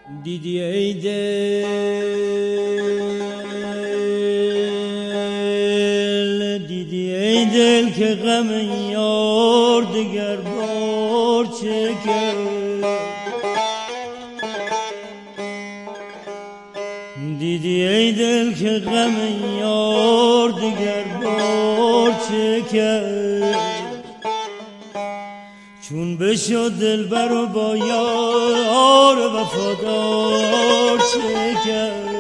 دیدی ای دل دیدی ای دل که غم یار دگر بار چکد دیدی ای دل که غم یار دگر بار چکد چون بشد دلبر و با یار وفادار چه کرد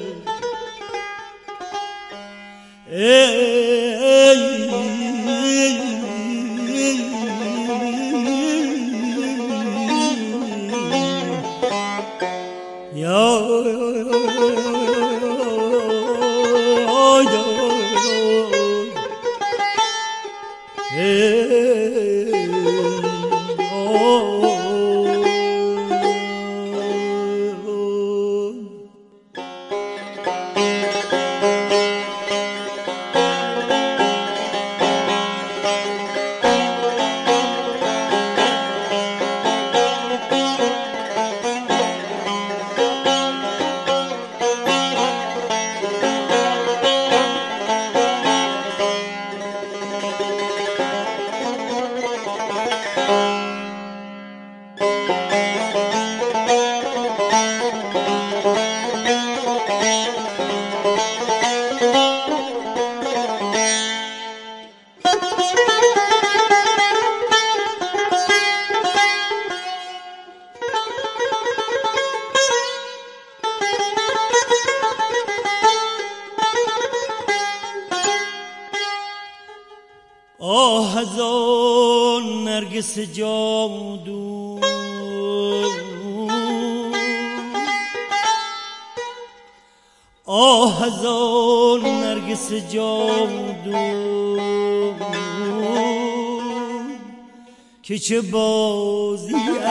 آه از آن نرگس جادو آه از آن نرگس جادو که چه بازی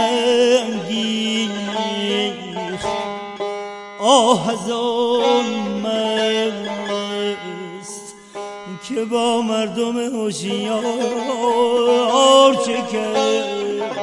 انگیخت آه از آن که با مردم هوشیار چه کرد